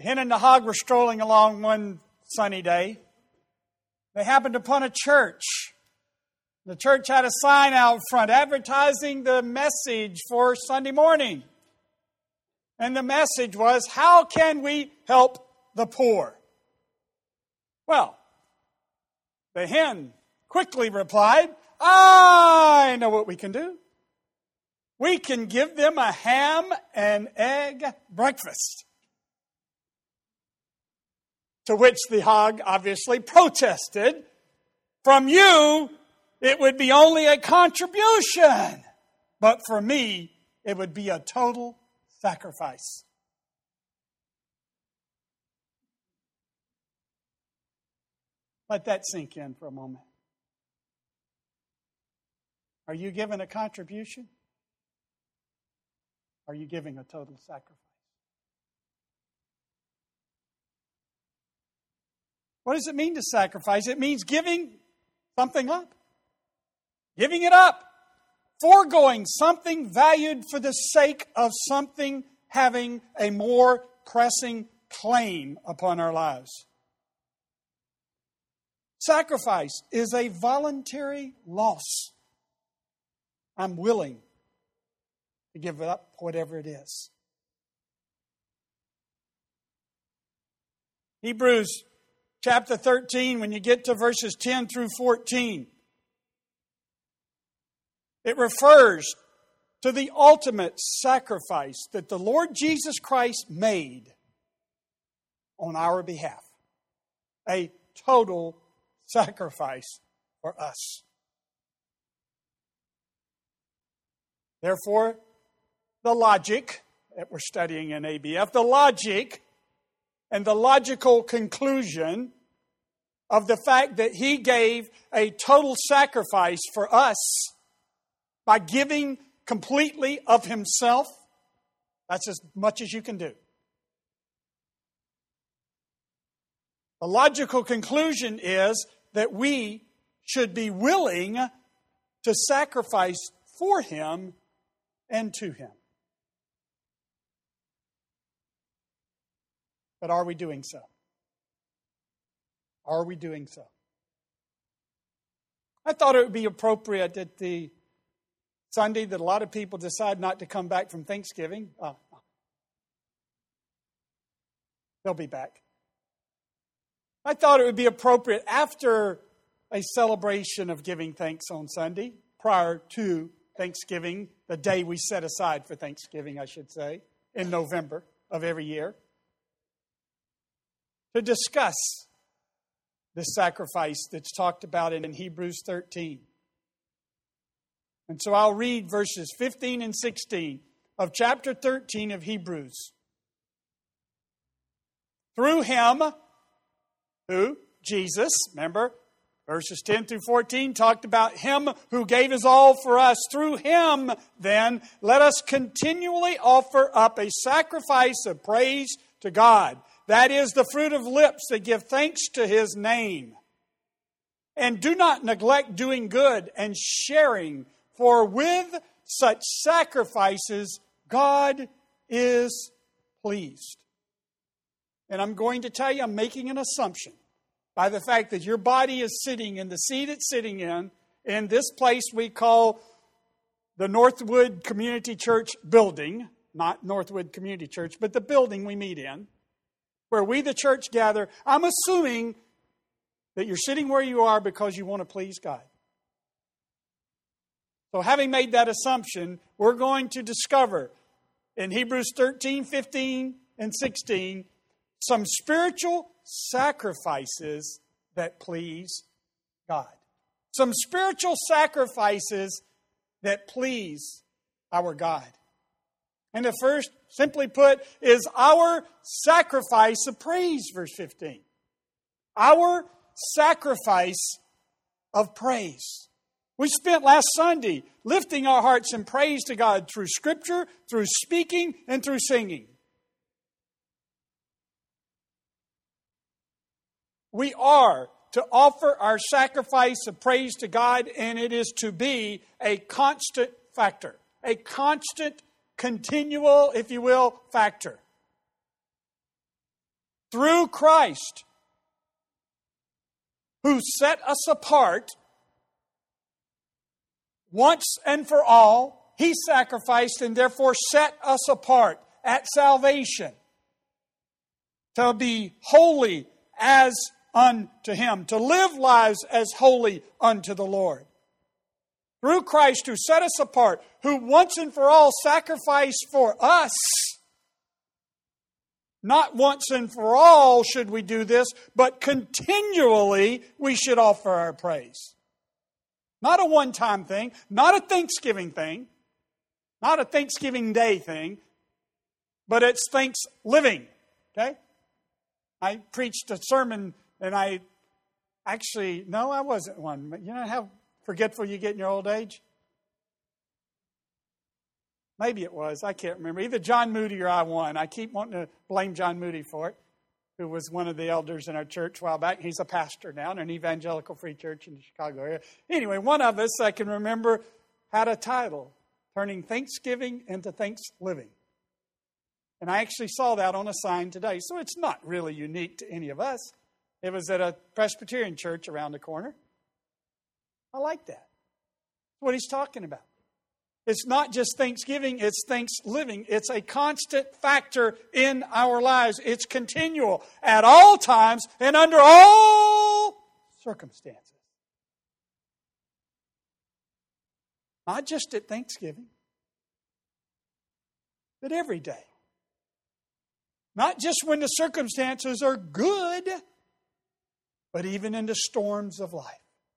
The hen and the hog were strolling along one sunny day. They happened upon a church. The church had a sign out front advertising the message for Sunday morning. And the message was, how can we help the poor? Well, the hen quickly replied, I know what we can do. We can give them a ham and egg breakfast. To which the hog obviously protested, from you, it would be only a contribution. But for me, it would be a total sacrifice. Let that sink in for a moment. Are you giving a contribution? Are you giving a total sacrifice? What does it mean to sacrifice? It means giving something up. Giving it up. Foregoing something valued for the sake of something having a more pressing claim upon our lives. Sacrifice is a voluntary loss. I'm willing to give up whatever it is. Hebrews chapter 13, when you get to verses 10 through 14, it refers to the ultimate sacrifice that the Lord Jesus Christ made on our behalf. A total sacrifice for us. Therefore, the logic that we're studying in ABF, the logic and the logical conclusion of the fact that He gave a total sacrifice for us by giving completely of Himself, that's as much as you can do. The logical conclusion is that we should be willing to sacrifice for Him and to Him. But are we doing so? Are we doing so? I thought it would be appropriate that the Sunday that a lot of people decide not to come back from Thanksgiving. They'll be back. I thought it would be appropriate after a celebration of giving thanks on Sunday, prior to Thanksgiving, the day we set aside for Thanksgiving, I should say, in November of every year, to discuss the sacrifice that's talked about in Hebrews 13. And so I'll read verses 15 and 16 of chapter 13 of Hebrews. Through Him, who? Jesus, remember? Verses 10 through 14 talked about Him who gave His all for us. Through Him, then, let us continually offer up a sacrifice of praise to God. That is the fruit of lips that give thanks to His name. And do not neglect doing good and sharing, for with such sacrifices, God is pleased. And I'm going to tell you, I'm making an assumption by the fact that your body is sitting in the seat it's sitting in this place we call the Northwood Community Church building, not Northwood Community Church, but the building we meet in, where we, the church, gather. I'm assuming that you're sitting where you are because you want to please God. So having made that assumption, we're going to discover in Hebrews 13, 15, and 16 some spiritual sacrifices that please God. Some spiritual sacrifices that please our God. And the first, simply put, is our sacrifice of praise, verse 15. Our sacrifice of praise. We spent last Sunday lifting our hearts in praise to God through Scripture, through speaking, and through singing. We are to offer our sacrifice of praise to God, and it is to be a constant factor, a constant, continual, if you will, factor. through Christ, who set us apart once and for all. He sacrificed and therefore set us apart at salvation to be holy as unto Him, to live lives as holy unto the Lord. Through Christ, who set us apart, who once and for all sacrificed for us. Not once and for all should we do this, but continually we should offer our praise. Not a one-time thing, not a Thanksgiving thing, not a Thanksgiving Day thing, but it's Thanksgiving. Okay? I preached a sermon and I wasn't one. But you know how forgetful you get in your old age? Maybe it was. I can't remember. Either John Moody or I won. I keep wanting to blame John Moody for it, who was one of the elders in our church a while back. He's a pastor now in an evangelical free church in the Chicago area. Anyway, one of us, I can remember, had a title, Turning Thanksgiving into Thanksgiving. And I actually saw that on a sign today. So it's not really unique to any of us. It was at a Presbyterian church around the corner. I like that. That's what he's talking about. It's not just Thanksgiving, it's Thanksgiving. It's a constant factor in our lives. It's continual at all times and under all circumstances. Not just at Thanksgiving, but every day. Not just when the circumstances are good, but even in the storms of life.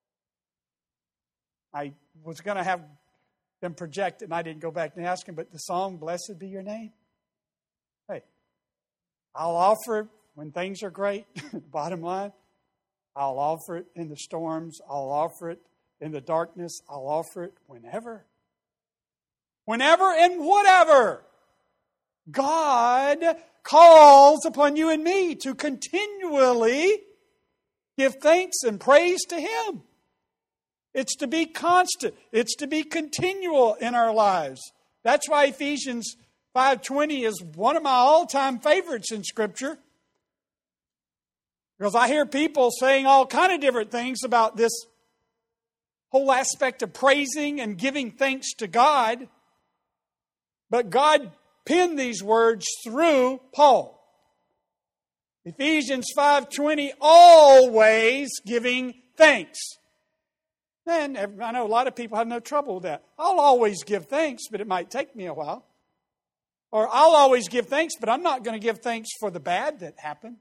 I was going to have them project it, and I didn't go back and ask him, but the song, Blessed Be Your Name. Hey, I'll offer it when things are great, bottom line. I'll offer it in the storms. I'll offer it in the darkness. I'll offer it whenever. Whenever and whatever. God calls upon you and me to continually give thanks and praise to Him. It's to be constant. It's to be continual in our lives. That's why Ephesians 5:20 is one of my all-time favorites in Scripture. Because I hear people saying all kind of different things about this whole aspect of praising and giving thanks to God. But God penned these words through Paul. Ephesians 5:20, always giving thanks. And I know a lot of people have no trouble with that. I'll always give thanks, but it might take me a while. Or I'll always give thanks, but I'm not going to give thanks for the bad that happened.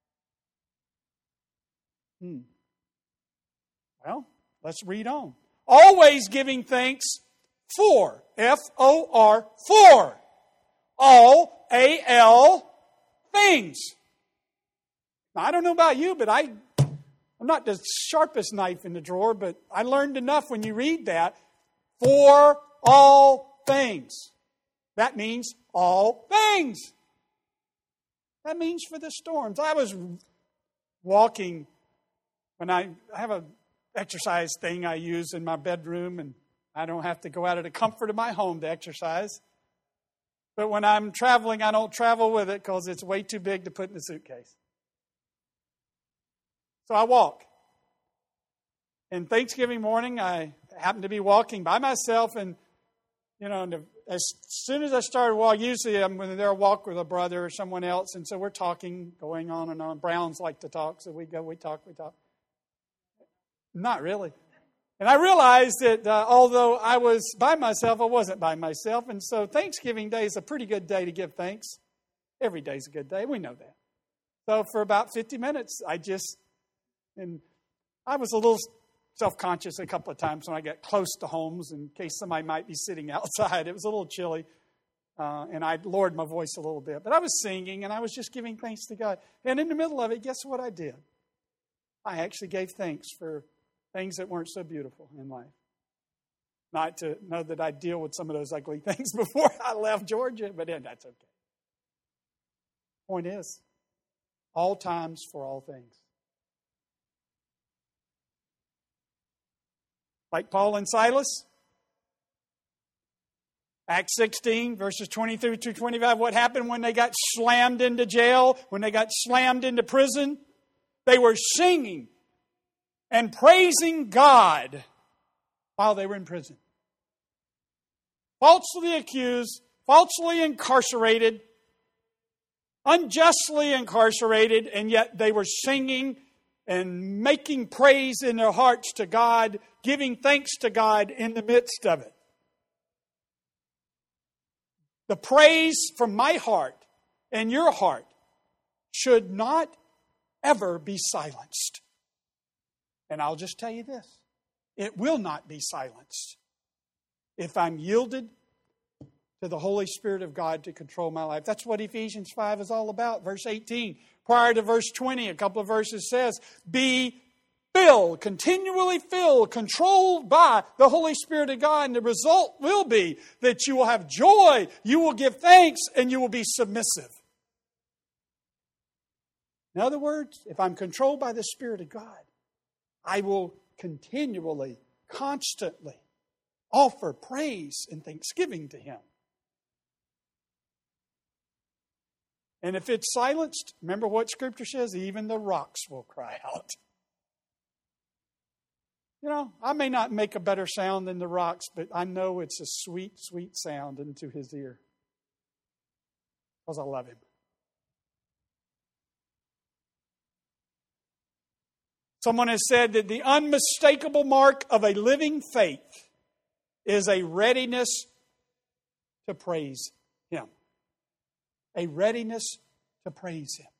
Well, let's read on. Always giving thanks for, F-O-R, for, all, A-L, things. Now, I don't know about you, but I'm not the sharpest knife in the drawer, but I learned enough when you read that. For all things. That means all things. That means for the storms. I was walking when I have an exercise thing I use in my bedroom, and I don't have to go out of the comfort of my home to exercise. But when I'm traveling, I don't travel with it because it's way too big to put in the suitcase. So I walk. And Thanksgiving morning, I happened to be walking by myself, and as soon as I started walking, usually I'm there walk with a brother or someone else, and so we're talking, going on and on. Browns like to talk, so we talk. Not really. And I realized that although I was by myself, I wasn't by myself, and so Thanksgiving Day is a pretty good day to give thanks. Every day is a good day. We know that. So for about 50 minutes, and I was a little self-conscious a couple of times when I got close to homes in case somebody might be sitting outside. It was a little chilly, and I lowered my voice a little bit. But I was singing, and I was just giving thanks to God. And in the middle of it, guess what I did? I actually gave thanks for things that weren't so beautiful in life. Not to know that I'd deal with some of those ugly things before I left Georgia, but that's okay. Point is, all times for all things. Like Paul and Silas, Acts 16, verses 23 through 25, what happened when they got slammed into jail, when they got slammed into prison? They were singing and praising God while they were in prison. Falsely accused, falsely incarcerated, unjustly incarcerated, and yet they were singing and making praise in their hearts to God, giving thanks to God in the midst of it. The praise from my heart and your heart should not ever be silenced. And I'll just tell you this, it will not be silenced if I'm yielded to the Holy Spirit of God to control my life. That's what Ephesians 5 is all about. Verse 18, prior to verse 20, a couple of verses says, be filled, continually filled, controlled by the Holy Spirit of God. And the result will be that you will have joy, you will give thanks, and you will be submissive. In other words, if I'm controlled by the Spirit of God, I will continually, constantly offer praise and thanksgiving to Him. And if it's silenced, remember what Scripture says, even the rocks will cry out. You know, I may not make a better sound than the rocks, but I know it's a sweet, sweet sound into His ear. Because I love Him. Someone has said that the unmistakable mark of a living faith is a readiness to praise Him. A readiness to praise Him.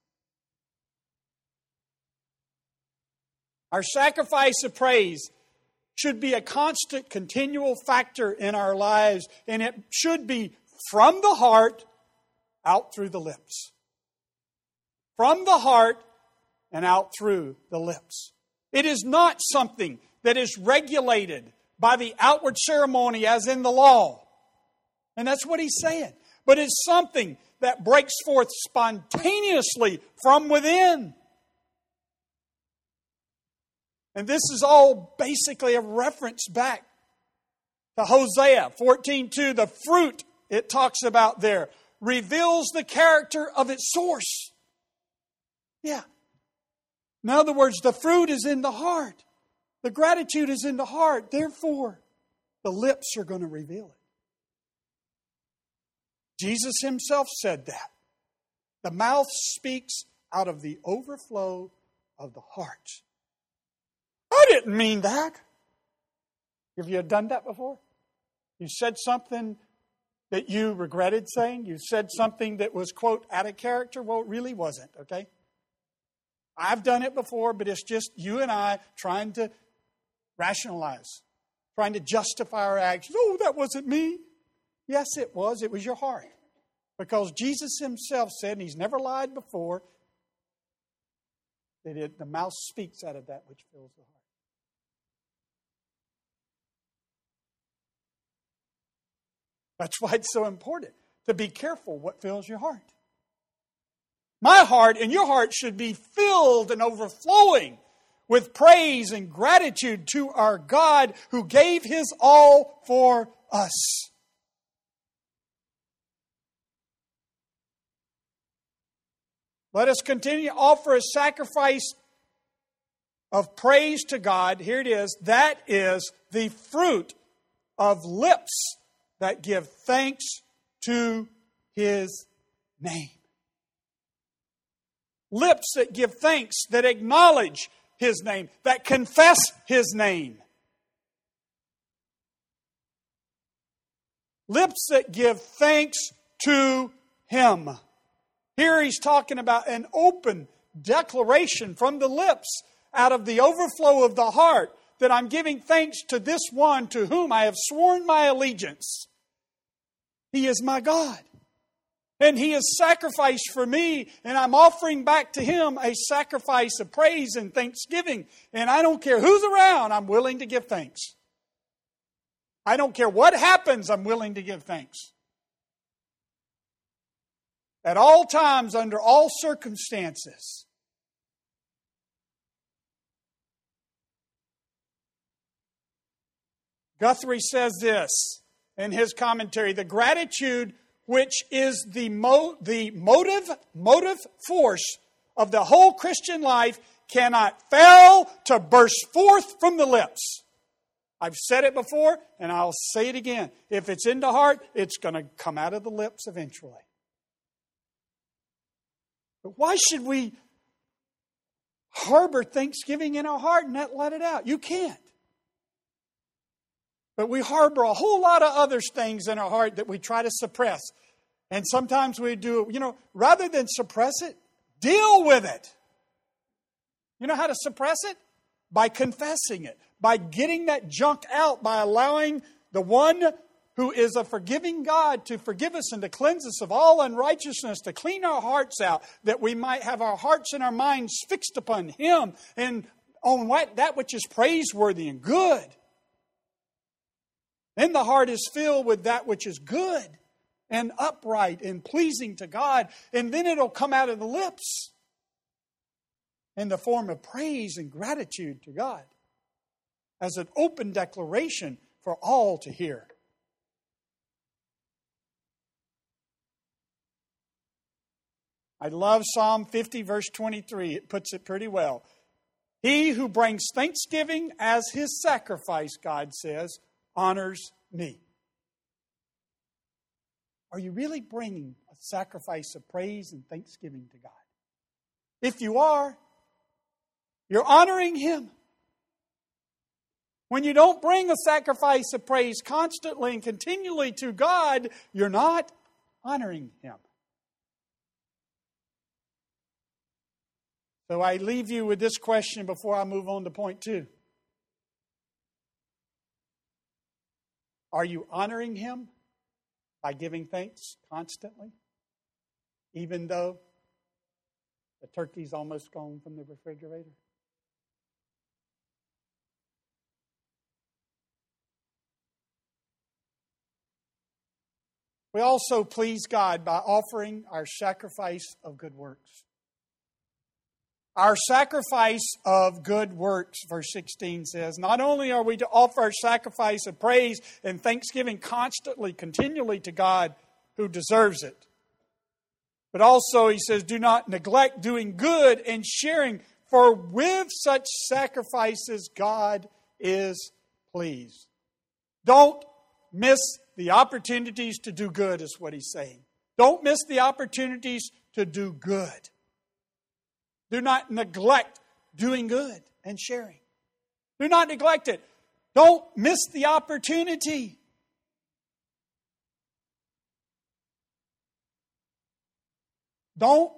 Our sacrifice of praise should be a constant, continual factor in our lives, and it should be from the heart out through the lips. From the heart and out through the lips. It is not something that is regulated by the outward ceremony as in the law. And that's what he's saying. But it's something that breaks forth spontaneously from within. And this is all basically a reference back to Hosea 14:2. The fruit it talks about there reveals the character of its source. Yeah. In other words, the fruit is in the heart. The gratitude is in the heart. Therefore, the lips are going to reveal it. Jesus Himself said that. The mouth speaks out of the overflow of the heart. I didn't mean that. Have you done that before? You said something that you regretted saying? You said something that was, quote, out of character? Well, it really wasn't, okay? I've done it before, but it's just you and I trying to rationalize, trying to justify our actions. Oh, that wasn't me. Yes, it was. It was your heart. Because Jesus Himself said, and He's never lied before, that the mouth speaks out of that which fills the heart. That's why it's so important to be careful what fills your heart. My heart and your heart should be filled and overflowing with praise and gratitude to our God who gave His all for us. Let us continue to offer a sacrifice of praise to God. Here it is. That is the fruit of lips that give thanks to His name. Lips that give thanks, that acknowledge His name, that confess His name. Lips that give thanks to Him. Here he's talking about an open declaration from the lips out of the overflow of the heart that I'm giving thanks to this one to whom I have sworn my allegiance. He is my God. And He has sacrificed for me, and I'm offering back to Him a sacrifice of praise and thanksgiving. And I don't care who's around, I'm willing to give thanks. I don't care what happens, I'm willing to give thanks. At all times, under all circumstances. Guthrie says this, in his commentary, the gratitude which is the motive force of the whole Christian life cannot fail to burst forth from the lips. I've said it before, and I'll say it again. If it's in the heart, it's going to come out of the lips eventually. But why should we harbor thanksgiving in our heart and not let it out? You can't. But we harbor a whole lot of other things in our heart that we try to suppress. And sometimes we do, rather than suppress it, deal with it. You know how to suppress it? By confessing it. By getting that junk out. By allowing the one who is a forgiving God to forgive us and to cleanse us of all unrighteousness, to clean our hearts out, that we might have our hearts and our minds fixed upon Him and on that which is praiseworthy and good. Then the heart is filled with that which is good and upright and pleasing to God. And then it'll come out of the lips in the form of praise and gratitude to God as an open declaration for all to hear. I love Psalm 50, verse 23. It puts it pretty well. He who brings thanksgiving as his sacrifice, God says, honors me. Are you really bringing a sacrifice of praise and thanksgiving to God? If you are, you're honoring Him. When you don't bring a sacrifice of praise constantly and continually to God, you're not honoring Him. So I leave you with this question before I move on to point 2. Are you honoring Him by giving thanks constantly? Even though the turkey's almost gone from the refrigerator? We also please God by offering our sacrifice of good works. Our sacrifice of good works, verse 16 says, not only are we to offer our sacrifice of praise and thanksgiving constantly, continually to God who deserves it, but also, he says, do not neglect doing good and sharing, for with such sacrifices God is pleased. Don't miss the opportunities to do good, is what he's saying. Don't miss the opportunities to do good. Do not neglect doing good and sharing. Do not neglect it. Don't miss the opportunity. Don't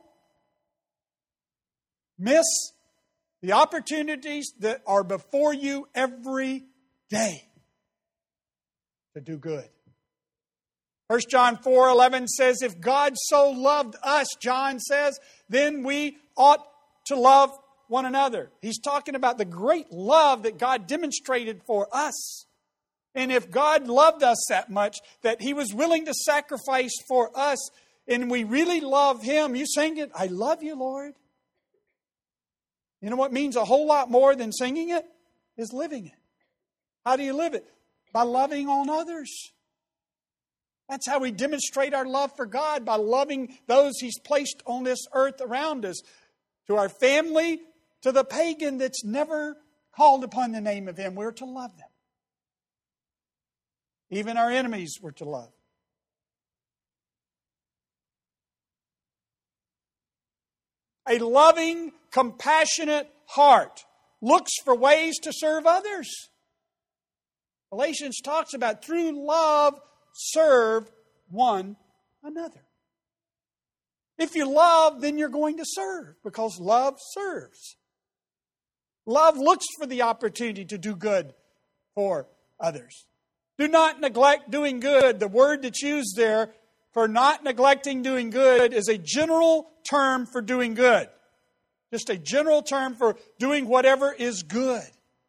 miss the opportunities that are before you every day to do good. 1 John 4:11 says, if God so loved us, John says, then we ought to love one another. He's talking about the great love that God demonstrated for us. And if God loved us that much, that He was willing to sacrifice for us, and we really love Him, you sing it, I love you, Lord. You know what means a whole lot more than singing it? Is living it. How do you live it? By loving on others. That's how we demonstrate our love for God, by loving those He's placed on this earth around us. To our family, to the pagan that's never called upon the name of Him, we're to love them. Even our enemies we're to love. A loving, compassionate heart looks for ways to serve others. Galatians talks about through love, serve one another. If you love, then you're going to serve, because love serves. Love looks for the opportunity to do good for others. Do not neglect doing good. The word that's used there for not neglecting doing good is a general term for doing good. Just a general term for doing whatever is good.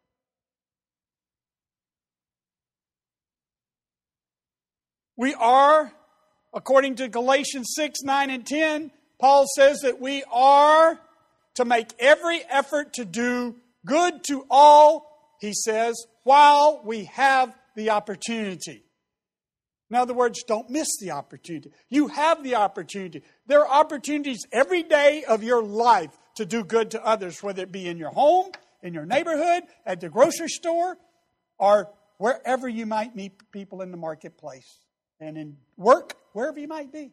We are, according to Galatians 6, 9, and 10, Paul says that we are to make every effort to do good to all, he says, while we have the opportunity. In other words, don't miss the opportunity. You have the opportunity. There are opportunities every day of your life to do good to others, whether it be in your home, in your neighborhood, at the grocery store, or wherever you might meet people in the marketplace, and in work, wherever you might be.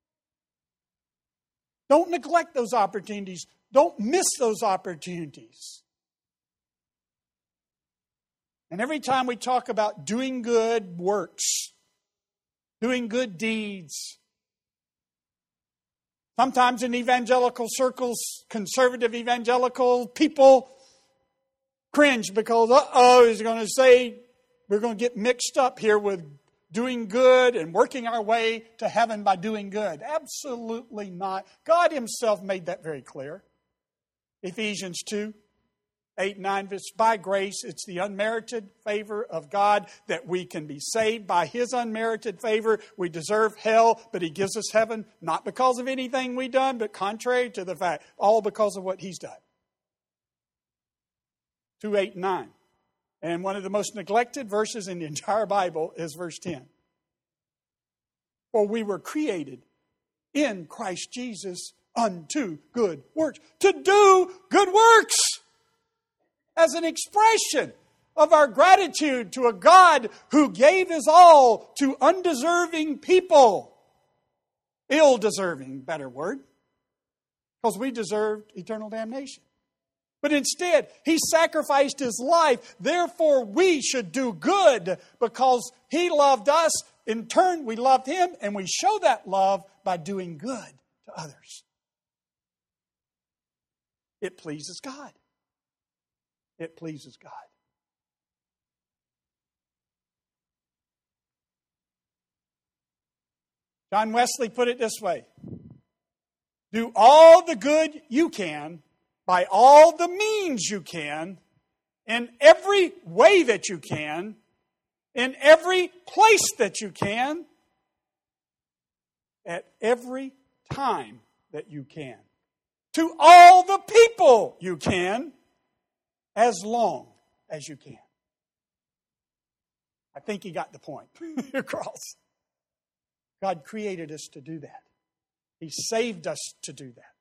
Don't neglect those opportunities. Don't miss those opportunities. And every time we talk about doing good works, doing good deeds, sometimes in evangelical circles, conservative evangelical people cringe because, he's going to say we're going to get mixed up here with doing good and working our way to heaven by doing good. Absolutely not. God Himself made that very clear. Ephesians 2:8-9, it's by grace, it's the unmerited favor of God that we can be saved by His unmerited favor. We deserve hell, but He gives us heaven, not because of anything we've done, but contrary to the fact, all because of what He's done. 2:8-9. And one of the most neglected verses in the entire Bible is verse 10. For we were created in Christ Jesus unto good works. To do good works as an expression of our gratitude to a God who gave His all to undeserving people. Ill-deserving, better word. Because we deserved eternal damnation. But instead, He sacrificed His life. Therefore, we should do good because He loved us. In turn, we loved Him, and we show that love by doing good to others. It pleases God. It pleases God. John Wesley put it this way. Do all the good you can by all the means you can, in every way that you can, in every place that you can, at every time that you can, to all the people you can, as long as you can. I think he got the point across. God created us to do that. He saved us to do that.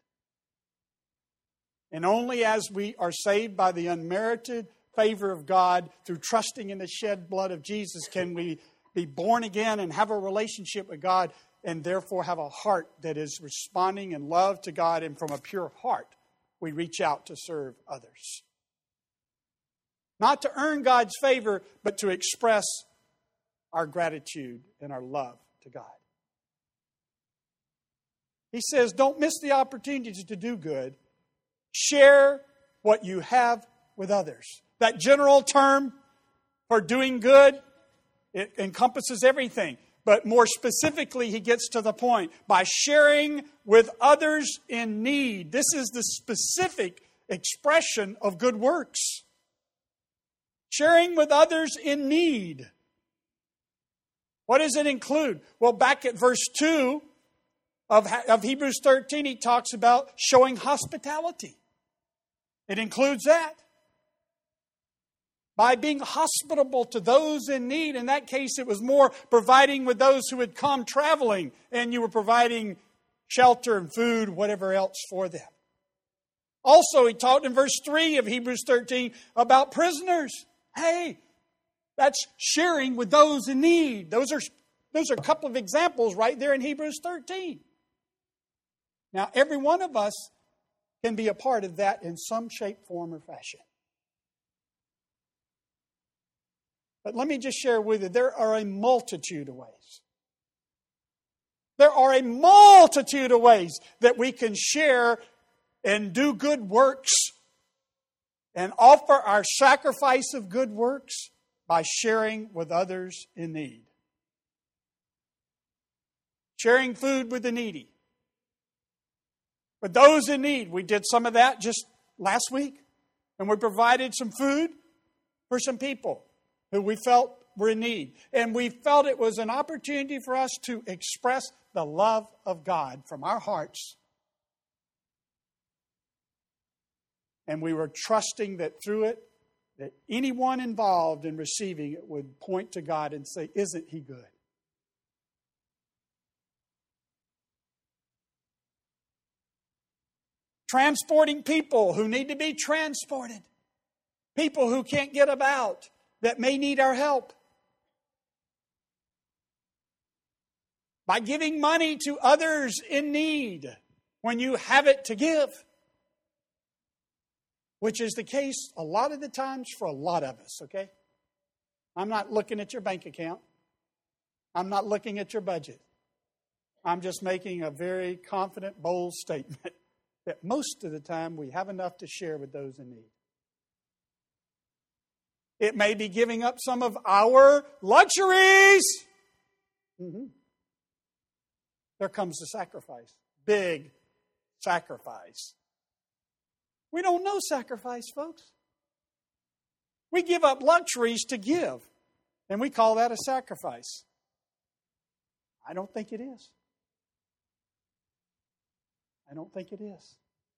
And only as we are saved by the unmerited favor of God through trusting in the shed blood of Jesus can we be born again and have a relationship with God and therefore have a heart that is responding in love to God, and from a pure heart we reach out to serve others. Not to earn God's favor, but to express our gratitude and our love to God. He says, don't miss the opportunities to do good. Share what you have with others. That general term for doing good, it encompasses everything. But more specifically, he gets to the point. By sharing with others in need. This is the specific expression of good works. Sharing with others in need. What does it include? Well, back at verse 2 of Hebrews 13, he talks about showing hospitality. It includes that. By being hospitable to those in need. In that case, it was more providing with those who had come traveling, and you were providing shelter and food, whatever else for them. Also, he talked in verse 3 of Hebrews 13 about prisoners. Hey, that's sharing with those in need. Those are a couple of examples right there in Hebrews 13. Now, every one of us can be a part of that in some shape, form, or fashion. But let me just share with you, there are a multitude of ways. There are a multitude of ways that we can share and do good works and offer our sacrifice of good works by sharing with others in need. Sharing food with the needy. With those in need, we did some of that just last week. And we provided some food for some people who we felt were in need. And we felt it was an opportunity for us to express the love of God from our hearts. And we were trusting that through it, that anyone involved in receiving it would point to God and say, isn't He good? Transporting people who need to be transported. People who can't get about that may need our help. By giving money to others in need when you have it to give. Which is the case a lot of the times for a lot of us, okay? I'm not looking at your bank account. I'm not looking at your budget. I'm just making a very confident, bold statement that most of the time we have enough to share with those in need. It may be giving up some of our luxuries. There comes the sacrifice. Big sacrifice. We don't know sacrifice, folks. We give up luxuries to give, and we call that a sacrifice. I don't think it is. I don't think it is.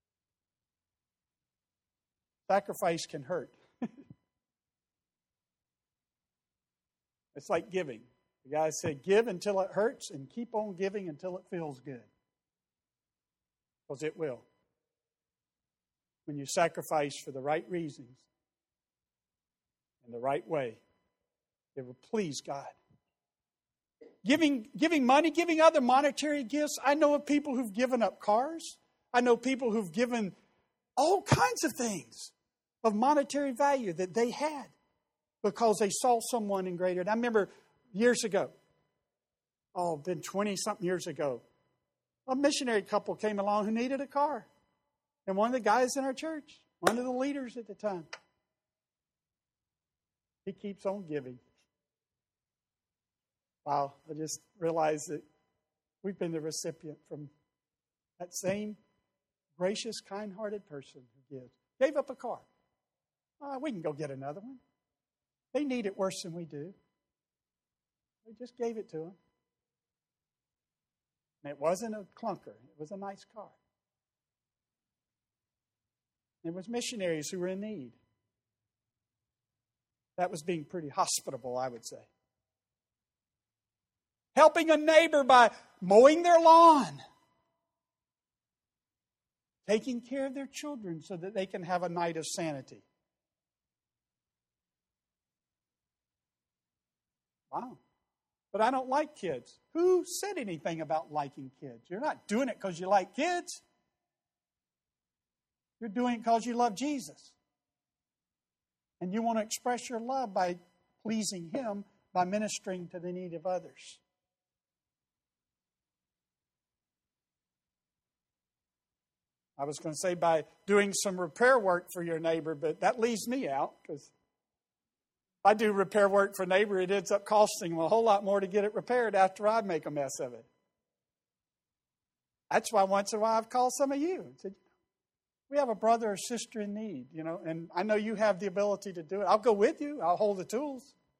Sacrifice can hurt. It's like giving. The guy said, give until it hurts and keep on giving until it feels good. Because it will. When you sacrifice for the right reasons, in the right way, it will please God. Giving money, giving other monetary gifts. I know of people who've given up cars. I know people who've given all kinds of things of monetary value that they had because they saw someone in greater. And I remember years ago, been 20-something years ago, a missionary couple came along who needed a car. And one of the guys in our church, one of the leaders at the time, he keeps on giving. Wow, I just realized that we've been the recipient from that same gracious, kind-hearted person who gives. Gave up a car. We can go get another one. They need it worse than we do. We just gave it to them. And it wasn't a clunker. It was a nice car. It was missionaries who were in need. That was being pretty hospitable, I would say. Helping a neighbor by mowing their lawn. Taking care of their children so that they can have a night of sanity. Wow. But I don't like kids. Who said anything about liking kids? You're not doing it because you like kids. You're doing it because you love Jesus. And you want to express your love by pleasing Him, by ministering to the need of others. I was going to say by doing some repair work for your neighbor, but that leaves me out because if I do repair work for a neighbor, it ends up costing them a whole lot more to get it repaired after I make a mess of it. That's why once in a while I've called some of you and said, we have a brother or sister in need, and I know you have the ability to do it. I'll go with you. I'll hold the tools.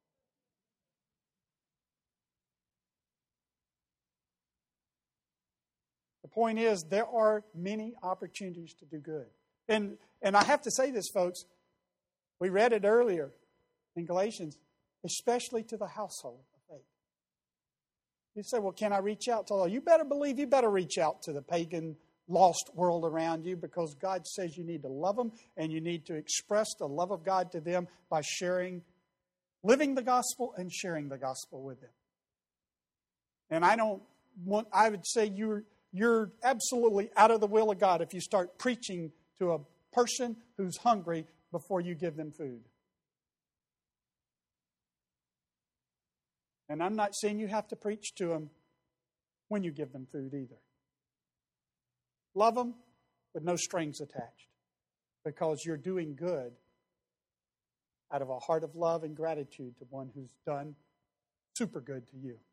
The point is, there are many opportunities to do good. And I have to say this, folks. We read it earlier in Galatians, especially to the household of faith. You say, well, can I reach out to all? You better believe you better reach out to the pagan, lost world around you because God says you need to love them and you need to express the love of God to them by living the gospel and sharing the gospel with them. And I would say you're absolutely out of the will of God if you start preaching to a person who's hungry before you give them food. And I'm not saying you have to preach to them when you give them food either. Love them with no strings attached because you're doing good out of a heart of love and gratitude to one who's done super good to you.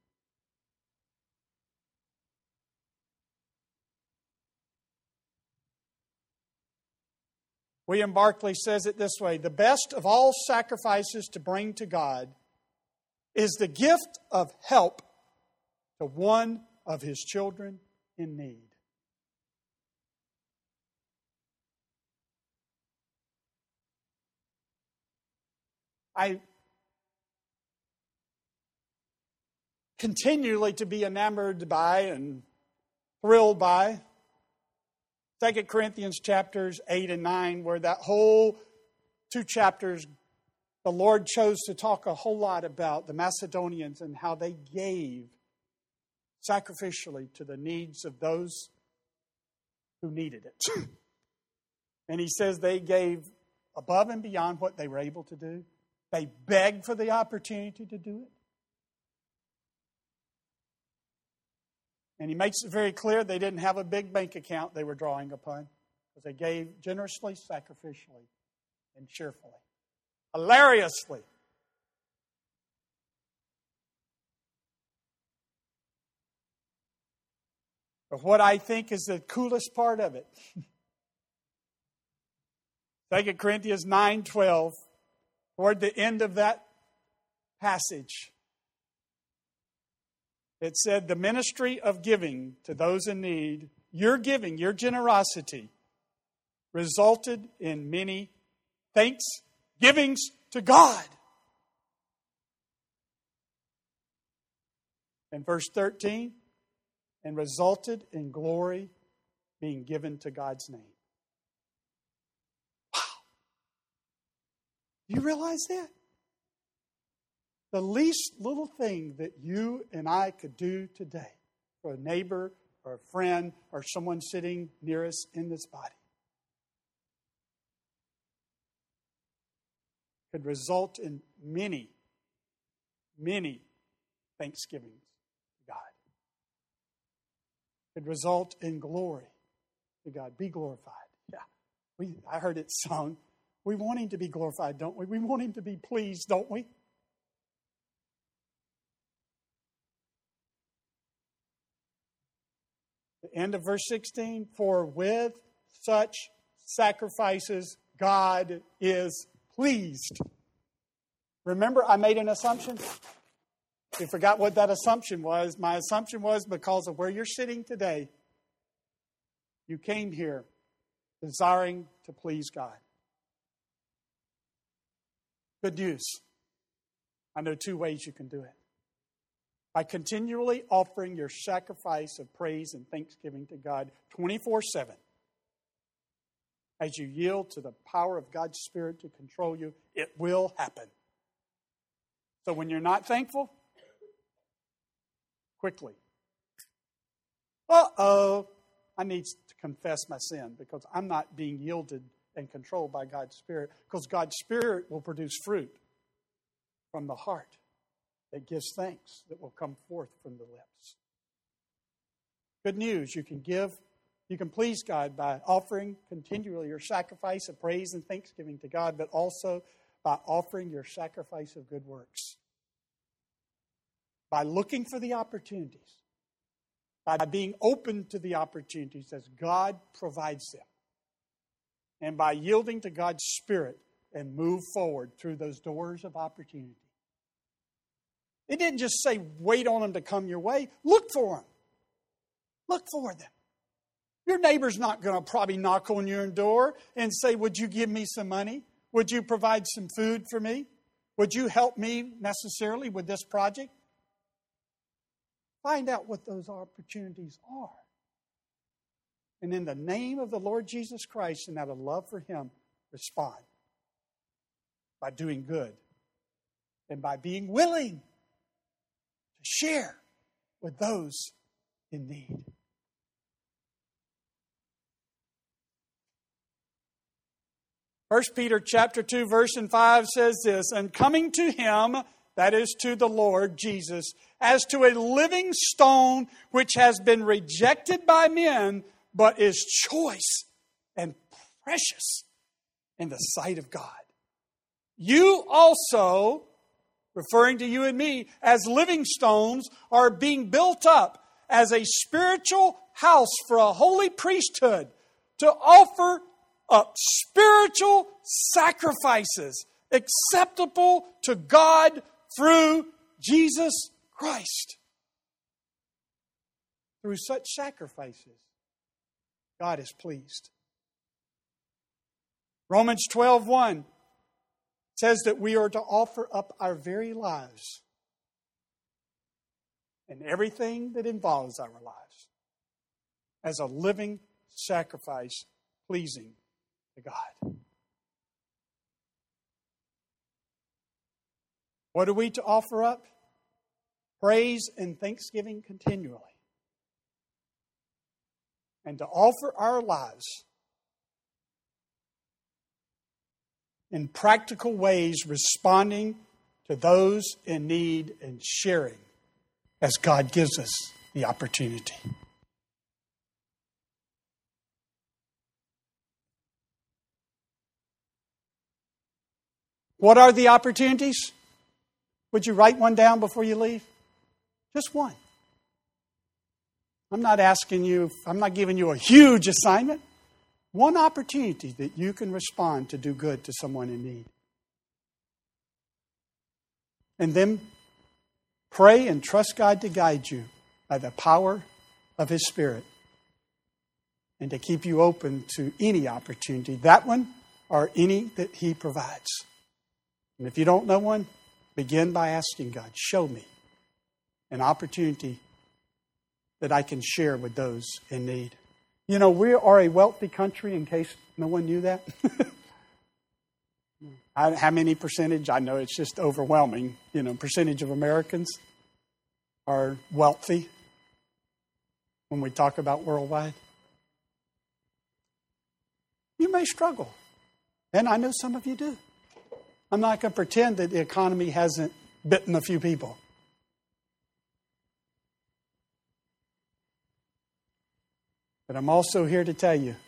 William Barclay says it this way: the best of all sacrifices to bring to God is the gift of help to one of His children in need. I continually to be enamored by and thrilled by 2 Corinthians chapters 8 and 9, where that whole 2 chapters, the Lord chose to talk a whole lot about the Macedonians and how they gave sacrificially to the needs of those who needed it. And he says they gave above and beyond what they were able to do. They begged for the opportunity to do it. And he makes it very clear they didn't have a big bank account they were drawing upon, because they gave generously, sacrificially, and cheerfully. Hilariously. But what I think is the coolest part of it, 2 Corinthians 9:12, toward the end of that passage, it said, the ministry of giving to those in need, your giving, your generosity, resulted in many thanksgivings to God. And verse 13, and resulted in glory being given to God's name. Wow. Do you realize that? The least little thing that you and I could do today for a neighbor or a friend or someone sitting near us in this body could result in many, many thanksgivings to God. Could result in glory to God. Be glorified. Yeah. I heard it sung. We want Him to be glorified, don't we? We want Him to be pleased, don't we? The end of verse 16, for with such sacrifices God is pleased. Remember, I made an assumption? If you forgot what that assumption was, my assumption was because of where you're sitting today, you came here desiring to please God. Good news. I know 2 ways you can do it. By continually offering your sacrifice of praise and thanksgiving to God 24/7. As you yield to the power of God's Spirit to control you, it will happen. So when you're not thankful, quickly, I need to confess my sin because I'm not being yielded and controlled by God's Spirit, because God's Spirit will produce fruit from the heart that gives thanks, that will come forth from the lips. Good news, you can please God by offering continually your sacrifice of praise and thanksgiving to God, but also by offering your sacrifice of good works. By looking for the opportunities, by being open to the opportunities as God provides them, and by yielding to God's Spirit and move forward through those doors of opportunity. It didn't just say wait on them to come your way. Look for them. Look for them. Your neighbor's not going to probably knock on your door and say, would you give me some money? Would you provide some food for me? Would you help me necessarily with this project? Find out what those opportunities are. And in the name of the Lord Jesus Christ and out of love for Him, respond by doing good and by being willing to share with those in need. 1 Peter chapter 2, verse 5 says this, and coming to Him, that is to the Lord Jesus, as to a living stone which has been rejected by men, but is choice and precious in the sight of God. You also, referring to you and me, as living stones, are being built up as a spiritual house for a holy priesthood to offer up spiritual sacrifices acceptable to God through Jesus Christ. Through such sacrifices, God is pleased. Romans 12:1 says that we are to offer up our very lives and everything that involves our lives as a living sacrifice pleasing to God. What are we to offer up? Praise and thanksgiving continually. And to offer our lives in practical ways, responding to those in need and sharing as God gives us the opportunity. What are the opportunities? Would you write one down before you leave? Just one. I'm not giving you a huge assignment. One opportunity that you can respond to do good to someone in need. And then pray and trust God to guide you by the power of His Spirit and to keep you open to any opportunity, that one or any that He provides. And if you don't know one, begin by asking God, show me an opportunity that I can share with those in need. You know, we are a wealthy country, in case no one knew that. How many percentage? I know it's just overwhelming. Percentage of Americans are wealthy when we talk about worldwide. You may struggle, and I know some of you do. I'm not going to pretend that the economy hasn't bitten a few people. But I'm also here to tell you,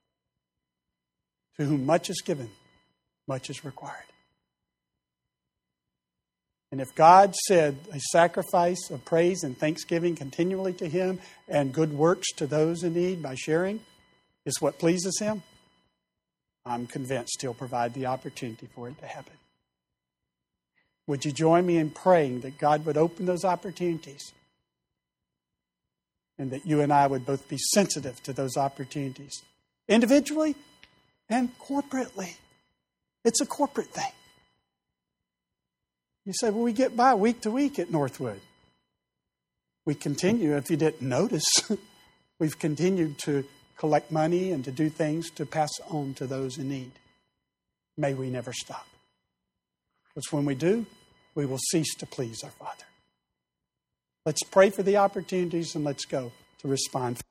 to whom much is given, much is required. And if God said a sacrifice of praise and thanksgiving continually to Him and good works to those in need by sharing is what pleases Him, I'm convinced He'll provide the opportunity for it to happen. Would you join me in praying that God would open those opportunities and that you and I would both be sensitive to those opportunities, individually and corporately? It's a corporate thing. You say, well, we get by week to week at Northwood. We continue, if you didn't notice, we've continued to collect money and to do things to pass on to those in need. May we never stop. Because when we do, we will cease to please our Father. Let's pray for the opportunities and let's go to respond.